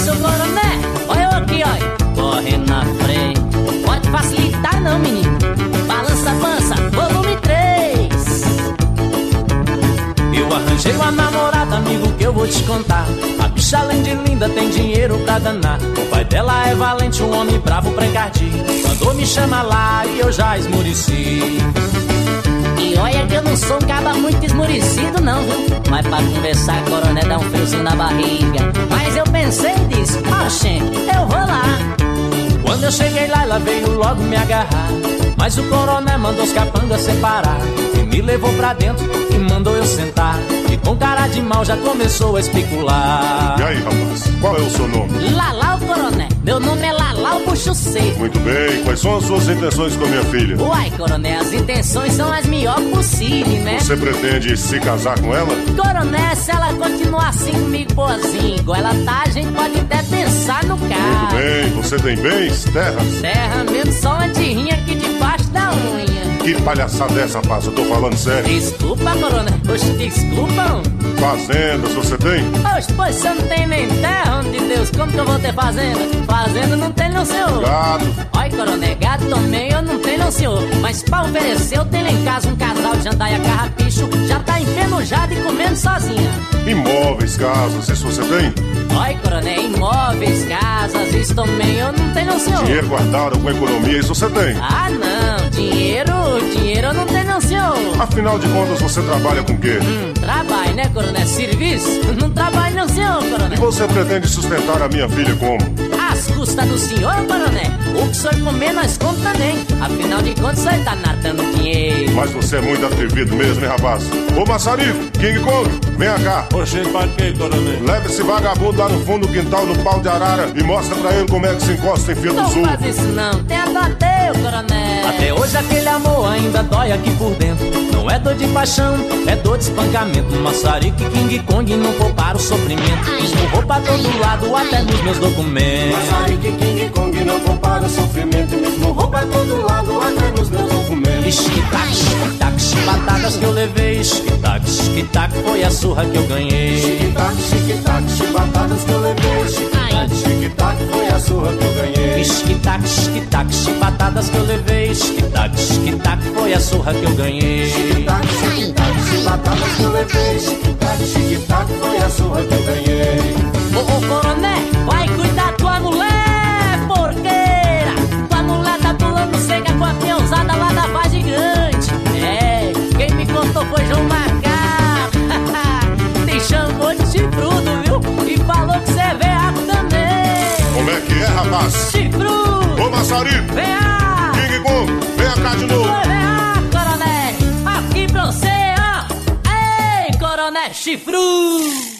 seu coronel, olha eu aqui, olha, correndo na frente. Pode facilitar não, menino. Balança a pança, volume 3. Eu arranjei uma namorada, amigo, que eu vou te contar. A bicha, além de linda, tem dinheiro pra danar. O pai dela é valente, um homem bravo pra encardir. Mandou me chamar lá e eu já esmureci. E olha que eu não sou um caba muito esmurecido não, viu? Mas pra conversar, coronel, dá um friozinho na barriga. Mas eu pensei e disse, gente, eu vou lá. Quando eu cheguei lá, ela veio logo me agarrar. Mas o coronel mandou os capangas separar. E me levou pra dentro e mandou eu sentar. E com cara de mal já começou a especular. E aí, rapaz, qual é o seu nome? Lalau, coronel, meu nome é Lalau Bucho Seco. Muito bem, quais são as suas intenções com a minha filha? Uai, coronel, as intenções são as melhores possíveis, né? Você pretende se casar com ela? Coronel, se ela continuar assim comigo boazinha, igual ela tá, a gente pode até pensar no caso. Muito bem, você tem bens, terras? Terra mesmo, só uma tirrinha aqui debaixo da unha. Que palhaçada é essa, rapaz? Eu tô falando sério. Desculpa, coronel. Oxe, desculpa. Fazendas você tem? Oxe, pois você não tem nem terra, homem de Deus. Como que eu vou ter fazenda? Fazenda não tem não, senhor. Gado? Olha, coronel, gado também eu não tenho não, senhor. Mas pra oferecer eu tenho lá em casa um casal de jandaia carrapicho. Já tá enferrujado e comendo sozinha. Imóveis, casas, isso você tem? Olha, coronel, imóveis, casas, isso também eu não tenho não, senhor. Dinheiro guardado com economia, isso você tem? Ah, não, dinheiro eu não tenho não, senhor. Afinal de contas, você trabalha com o quê? Trabalho, né, coronel? Serviço? Não trabalho não, senhor, coronel. E você pretende sustentar a minha filha como? Às custas do senhor, coronel. O que o senhor comer, nós comemos também. Afinal de contas, o senhor tá nadando dinheiro. Mas você é muito atrevido mesmo, hein, rapaz? Ô, Maçarico, King Kong, vem cá. Oxê, pra quê, coronel? Leva esse vagabundo lá no fundo do quintal, no pau de arara, e mostra pra ele como é que se encosta em fio do Não sul. faz isso não, tem a dó teu, coronel. Até hoje aquele amor ainda dói aqui por dentro. Não é dor de paixão, é dor de espancamento. Maçarico e King Kong não pouparam o sofrimento. Esmurrou pra todo lado, até nos meus documentos. Maçarico e King Kong não pouparam o sofrimento. Me esmurrou pra todo lado, até nos meus documentos. Esquitac, chibatadas que eu levei. Esquitac, foi a surra que eu ganhei. Tic-tac, chibatadas que eu levei. Tic-tac, foi a surra que eu ganhei. Esquitac, chibatadas que eu levei. Esquitac, foi a surra que eu ganhei. Tic-tac, chibatadas que eu levei. Tic-tac, foi a surra que eu ganhei. Ô, coronel, vai cuidar tua mulher, porqueira. Tua mulher tá pulando seca com a peãozada lá da Vargem Grande. É, quem me contou foi João Macaco. Te chamou de chifrudo, viu? E falou que você é veaco também. Como é que é, rapaz? Chifrudo! Ô, Maçarico! Veaco! King Kong, vem cá de novo! Veaco, coronel! Aqui pra você, ó! Ei, coronel chifrudo!